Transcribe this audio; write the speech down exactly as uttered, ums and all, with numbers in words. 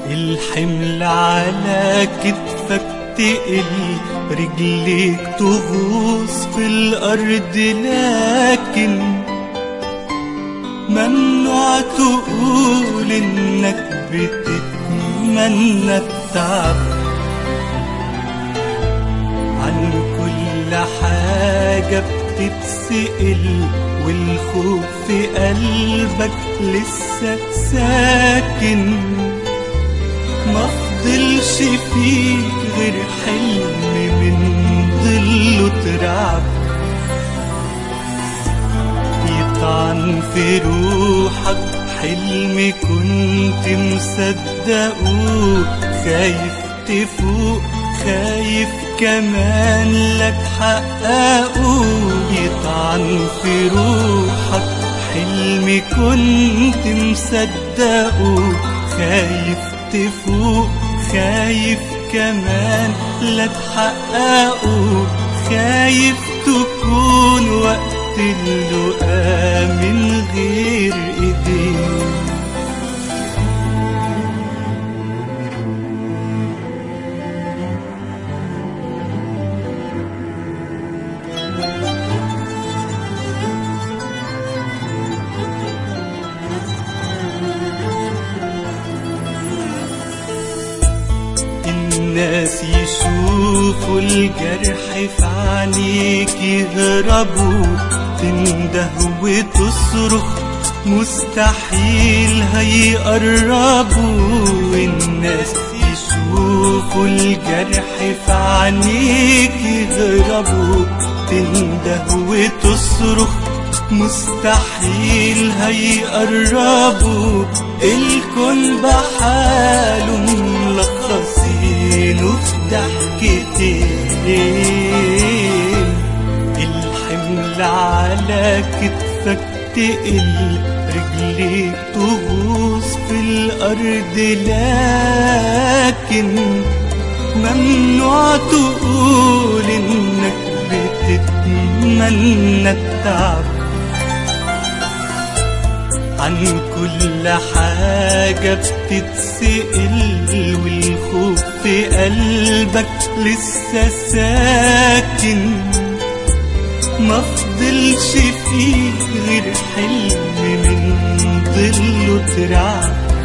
الحمل على كتفك تقل، رجليك تغوص في الأرض، لكن ممنوع تقول إنك بتتمنى التعب. عن كل حاجة بتتسأل والخوف في قلبك لسه ساكن، مفضلش فيك غير حلم من ظله ترعب، يطعن في روحك حلم كنت مصدقه، خايف تفوق خايف كمان لا تحققه، يطعن في روحك حلم كنت مصدقه، خايف تفوق خايف كمان لا تحققه، خايف تكون وقت اللقاء من غير ايديك. الناس يشوفوا الجرح في عينيك يهربوا، تنده وتصرخ مستحيل هيقربوا. الناس يشوفوا الجرح في عينيك يهربوا، تنده وتصرخ مستحيل هيقربوا. الكون بحاله ملخصينه في ضحكتين، الحمل على كتفك تقل، رجليك تغوص في الأرض، لكن ممنوع تقول إنك بتتمنى التعب. عن كل حاجة بتتسأل والخوف في قلبك لسه ساكن، مفضلش فيك غير حلم من ظله ترعب،